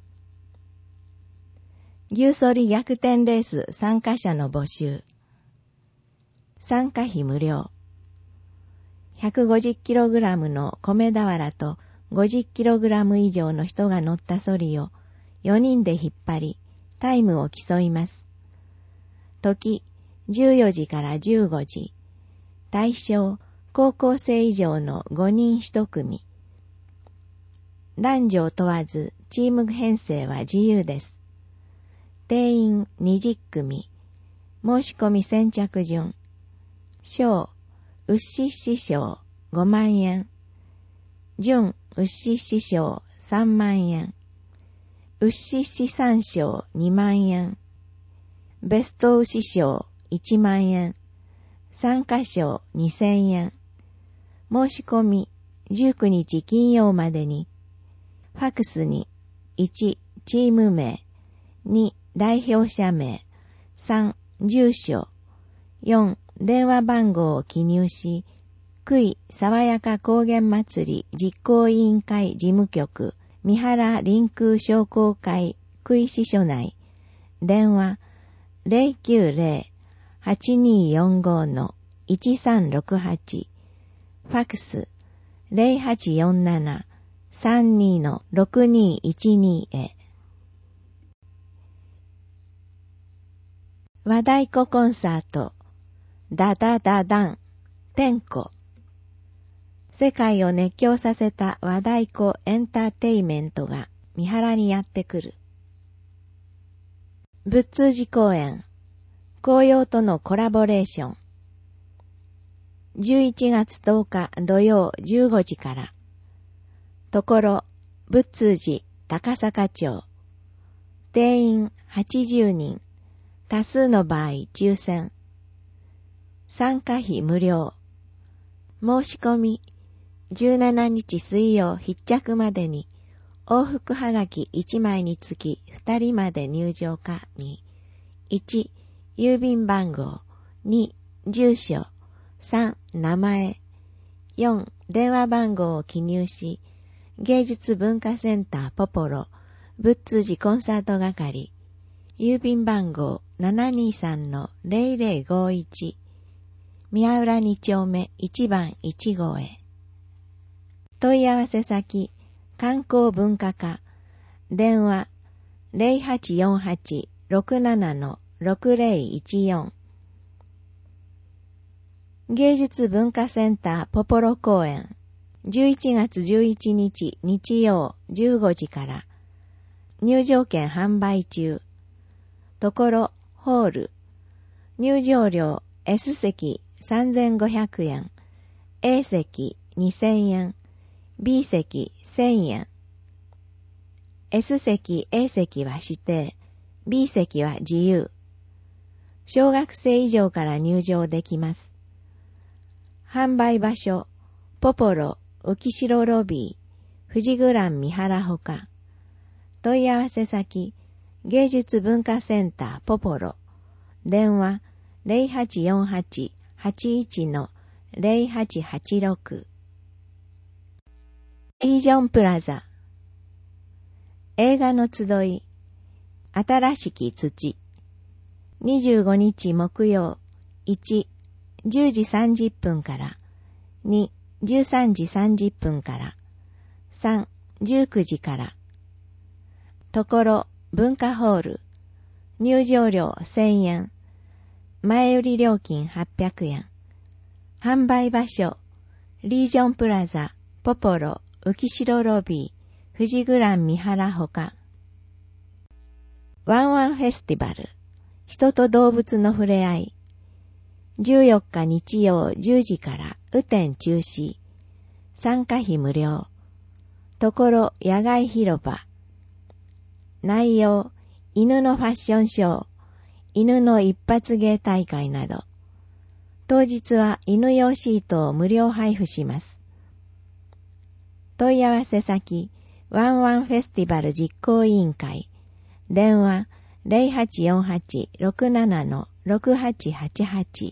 牛反り逆転レース参加者の募集。参加費無料。ひゃくごじゅっキログラム の米俵と ごじゅっキログラム 以上の人が乗ったソリをよにんで引っ張り、タイムを競います。時、じゅうよじからじゅうごじ。対象、高校生以上のごにんいち組。男女を問わずチーム編成は自由です。定員にじゅっ組。申し込み先着順。賞、うっしっし賞ごまんえん。準うっしっし賞さんまんえん。うっしっしさん賞にまんえん。ベスト牛賞いちまんえん。参加賞にせんえん。申し込みじゅうくにち金曜までに。ファクスにいちチーム名、に代表者名、さん住所、よん電話番号を記入し、杭爽やか高原祭り実行委員会事務局三原臨空商工会杭支所内、電話 ゼロきゅうゼロ はちにーよんご のいちさんろくはち、ファクス ゼロはちよんなな さんにーのろくにーいちにー へ。和太鼓コンサート、ダダダダン、天子。世界を熱狂させた和太鼓エンターテイメントが三原にやってくる。仏通寺公演、紅葉とのコラボレーション。 じゅういちがつとおか土曜じゅうごじから。ところ、仏通寺高坂町。定員はちじゅうにん。多数の場合抽選。参加費無料。申し込み、じゅうしちにち水曜必着までに、往復はがきいちまいにつきふたりまで入場可に、いち、郵便番号、に、住所、さん、名前、よん、電話番号を記入し、芸術文化センターポポロ、仏通寺コンサート係、郵便番号 ななにさんのぜろぜろごいち、宮浦に丁目いちばんいち号へ。問い合わせ先、観光文化課、電話 ゼロはちよんはち ろくなな ろくぜろいちよん。芸術文化センターポポロ公演、じゅういちがつじゅういちにち日曜じゅうごじから。入場券販売中。ところ、ホール。入場料 S 席さんぜんごひゃくえん、A 席にせんえん、B 席せんえん。S 席、A 席は指定、B 席は自由。小学生以上から入場できます。販売場所、ポポロ、浮城ロビー、富士グラン三原ほか。問い合わせ先、芸術文化センターポポロ。電話、ゼロはちよんはち はちいち のゼロはちはちろく。リージョンプラザ。映画の集い、新しき土。にじゅうごにち木曜、いち、じゅうじさんじゅっぷんから、に、じゅうさんじさんじゅっぷんから、さん、じゅうくじから。ところ、文化ホール。入場料せんえん。前売り料金はっぴゃくえん。販売場所、リージョンプラザ、ポポロ、浮城ロビー、富士グラン三原ほか。ワンワンフェスティバル。人と動物の触れ合い。じゅうよっか日曜じゅうじから雨天中止。参加費無料。ところ野外広場。内容、犬のファッションショー、犬の一発芸大会など。当日は犬用シートを無料配布します。問い合わせ先、ワンワンフェスティバル実行委員会。電話、ゼロはちよんはち ろくなな ろくはちはちはち。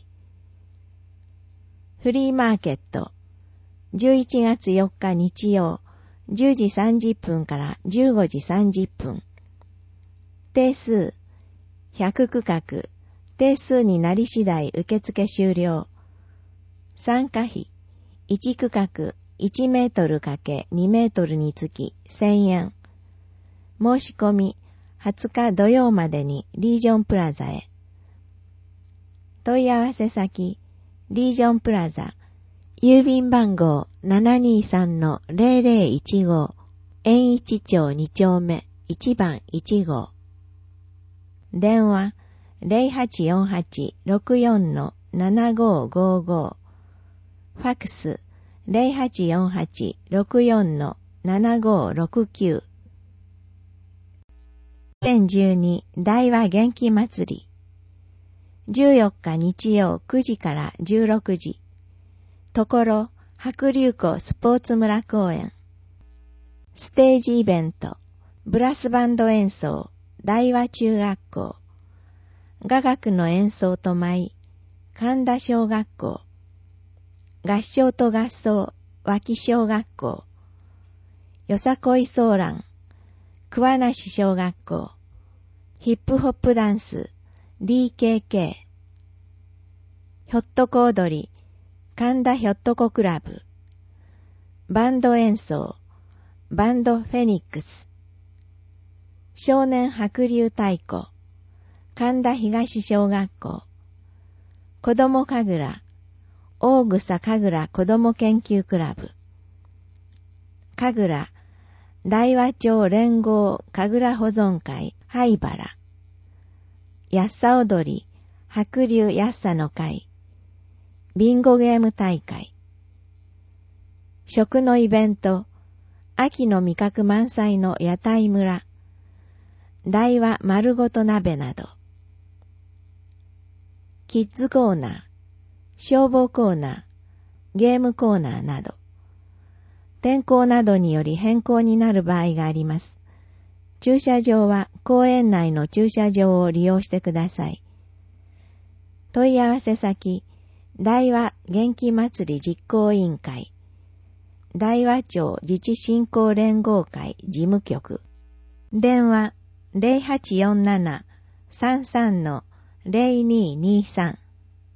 フリーマーケット。じゅういちがつよっか日曜、じゅうじさんじゅっぷんからじゅうごじさんじゅっぷん。定数、ひゃく区画、定数になり次第受付終了。参加費、いち区画いちメートル×にメートルにつきせんえん。申し込み、はつか土曜までにリージョンプラザへ。問い合わせ先、リージョンプラザ、郵便番号 ななにさんのぜろぜろいちご、円一町に丁目いちばんいち号。電話、ゼロはちよんはち ろくよんのななごごご。ファックス、ゼロはちよんはち ろくよんのななごろくきゅう。にせんじゅうに大和元気祭り。じゅうよっか日曜くじからじゅうろくじ。ところ、白龍湖スポーツ村公園。ステージイベント、ブラスバンド演奏、大和中学校。雅楽の演奏と舞、神田小学校。合唱と合奏、脇小学校。よさこいソーラン、桑名市小学校。ヒップホップダンス、ディーケーケー。ひょっとこ踊り、神田ひょっとこクラブ。バンド演奏、バンドフェニックス。少年白龍太鼓、神田東小学校。子供神楽、大草神楽子供研究クラブ。神楽、大和町連合神楽保存会灰原。やっさ踊り、白龍やっさの会。 ビンゴゲーム大会、食のイベント、秋の味覚満載の屋台村、大和丸ごと鍋など、キッズコーナー、消防コーナー、ゲームコーナーなど、天候などにより変更になる場合があります。駐車場は公園内の駐車場を利用してください。問い合わせ先、大和元気祭り実行委員会、大和町自治振興連合会事務局、電話 ゼロはちよんなな さんさん ゼロににさん、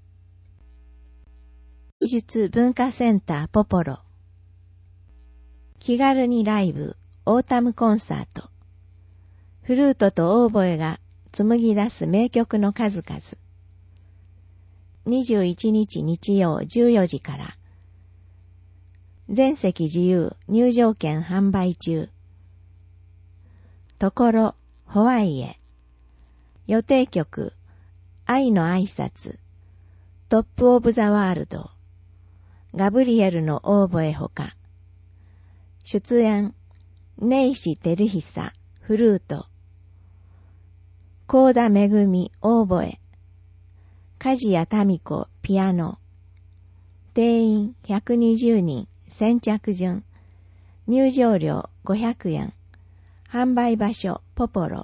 芸術文化センターポポロ、気軽にライブオータムコンサート、フルートとオーボエが紡ぎ出す名曲の数々。にじゅういちにち日曜じゅうよじから。全席自由入場券販売中。ところホワイエ。予定曲愛の挨拶、トップオブザワールド、ガブリエルのオーボエほか。出演根石照久フルート、高田めぐみオーボエ、梶谷民子ピアノ。定員ひゃくにじゅうにん、先着順。入場料ごひゃくえん。販売場所ポポロ。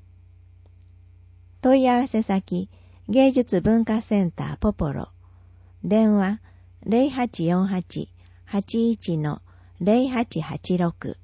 問い合わせ先、芸術文化センターポポロ。電話 ゼロはちよんはち はちいち ゼロはちはちろく。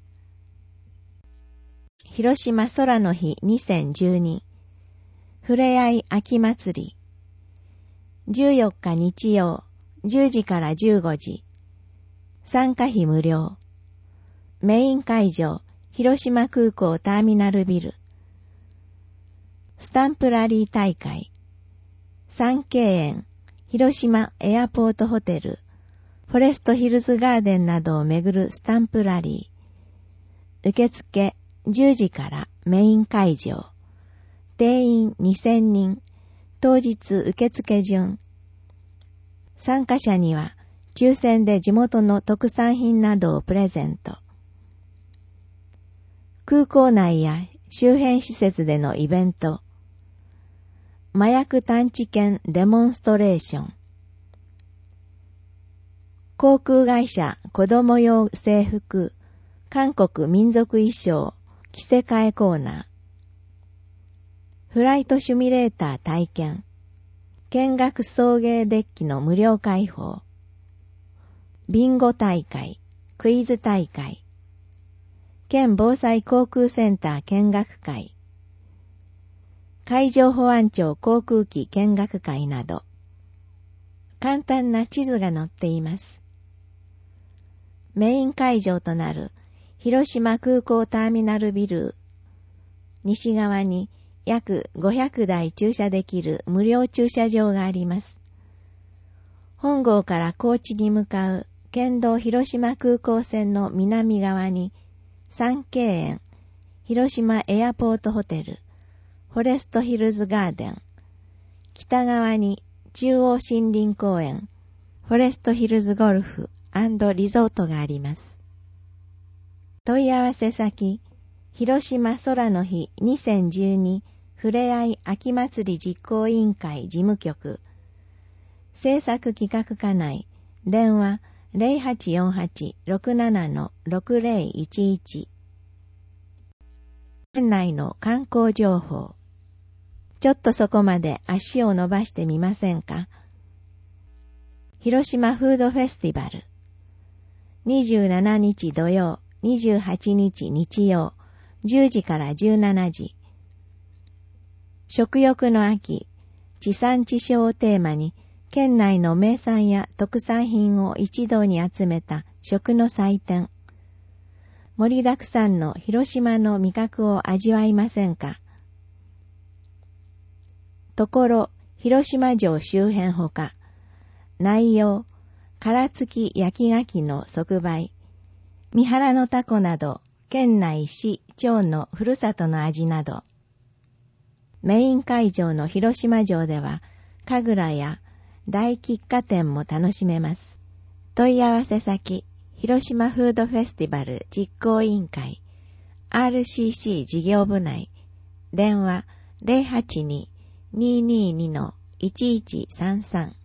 広島空の日にせんじゅうに。ふれあい秋祭り。じゅうよっか日曜、じゅうじからじゅうごじ。参加費無料。メイン会場、広島空港ターミナルビル。スタンプラリー大会。三景園、広島エアポートホテル、フォレストヒルズガーデンなどを巡るスタンプラリー。受付じゅうじからメイン会場。定員にせんにん。当日受付順。参加者には抽選で地元の特産品などをプレゼント。空港内や周辺施設でのイベント。麻薬探知犬デモンストレーション。航空会社子供用制服、韓国民族衣装、着せ替えコーナー。フライトシミュレーター体験。見学送迎デッキの無料開放。ビンゴ大会、クイズ大会。県防災航空センター見学会。海上保安庁航空機見学会など。簡単な地図が載っています。メイン会場となる広島空港ターミナルビル。西側に約ごひゃくだい駐車できる無料駐車場があります。本郷から高知に向かう県道広島空港線の南側に三景園、広島エアポートホテル、フォレストヒルズガーデン、北側に中央森林公園、フォレストヒルズゴルフ&リゾートがあります。問い合わせ先、広島空の日にせんじゅうにふれあい秋祭り実行委員会事務局、制作企画課内、電話 ゼロはちよんはち ろくなな ろくゼロいちいち。県内の観光情報。ちょっとそこまで足を伸ばしてみませんか？広島フードフェスティバル。にじゅうしちにち土曜、にじゅうはちにち日曜、じゅうじからじゅうしちじ。食欲の秋、地産地消をテーマに、県内の名産や特産品を一堂に集めた食の祭典。盛りだくさんの広島の味覚を味わいませんか？ところ、広島城周辺ほか、内容、殻付き焼き牡蠣の即売、三原のタコなど、県内市、町のふるさとの味など。メイン会場の広島城では、神楽や大喫茶店も楽しめます。問い合わせ先、広島フードフェスティバル実行委員会 アールシーシー 事業部内、電話 ゼロはちに にーにーに いちいちさんさん